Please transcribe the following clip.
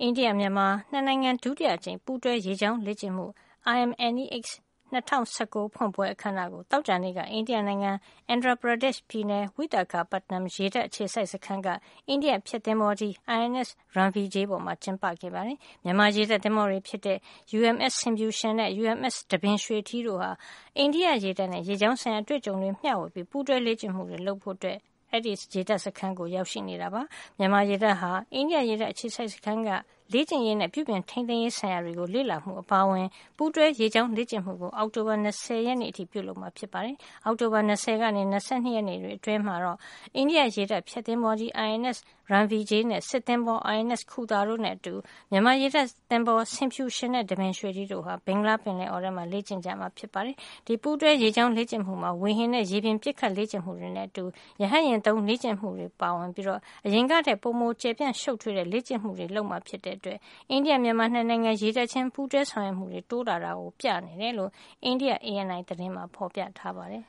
အိန္ဒိယမြန်မာနှစ်နိုင်ငံဒုတိယအကြိမ်ပူးတွဲရေကြောင်းလေ့ကျင့်မှု IMNEX 2019 ဖွင့်ပွဲအခမ်းအနားကိုသောကြာနေ့ကအိန္ဒိယနိုင်ငံ Andhra Pradesh ပြည်နယ် Visakhapatnam ရေတပ်အခြေစိုက်စခန်းကအိန္ဒိယဖျက်သင်္ဘောကြီး INS Ranvijay ပေါ်မှာကျင်းပခဲ့ပါတယ်။မြန်မာရေတပ်သင်္ဘောတွေဖြစ်တဲ့ UMS Symbhushin နဲ့ UMS Dabin Shweti တို့ဟာအိန္ဒိယရေတပ်နဲ့ရေကြောင်းဆိုင်ရာအတွေ့အကြုံတွေမျှဝေပြီးပူးတွဲလေ့ကျင့်မှုတွေလုပ်ဖို့အဲဒီရေတပ်စခန်းကိုရောက်ရှိနေတာပါ။မြန်မာရေတပ်ဟာအိန္ဒိယရေတပ်အခြေစိုက်စခန်းကလေ့ကျင့်ရေးနဲ့ပြုပြင်ထိန်းသိမ်းရေးဆိုင်ရာတွေကိုလေ့လာမှုအပါအဝင်ပူးတွဲရေကြောင်းလေ့ကျင့်မှုကိုအောက်တိုဘာ20ရက်နေ့အထိပြုလုပ်မှာဖြစ်ပါတယ်။အောက်တိုဘာ20ကနေ22ရက်နေ့တွေအတွင်းမှာတော့အိန္ဒိယရေတပ်ဖျက်သင်္ဘောကြီး INS Ranvijay နဲ့စစ်သင်္ဘော INS Khuda တို့နဲ့အတူမြန်မာရေတပ်သင်္ဘော Symbhushin နဲ့ Dabin Shweti တို့ဟာဘင်္ဂလားပင်လယ်အော်ထဲမှာလေ့ကျင့်ကြမှာဖြစ်ပါတယ်။ဒီပူးတွဲရေကြောင်းလေ့ကျင့်မှုမှာဝေဟင်နဲ့ရေပြင်ပစ်ခတ်လေ့ကျင့်မှုတွေနဲ့အတူရဟတ်ယာဉ်သုံးလေ့ကျင့်မှုတွေပါဝင်ပြီးအရင်ကထက်ပိုမိုကျယ်ပြန့်ရှုပ်ထွေးတဲ့လေ့ကျင့်မှုတွေလုပ်မှာဖြစ်တဲ့အတွက်အိန္ဒိယမြန်မာနှစ်နိုင်ငံရေတပ်ချင်းပူးတွဲဆောင်ရွက်မှုတွေတိုးလာတာကိုပြနေတယ်လို့အိန္ဒိယ ANI သတင်းမှာဖော်ပြထားပါတယ်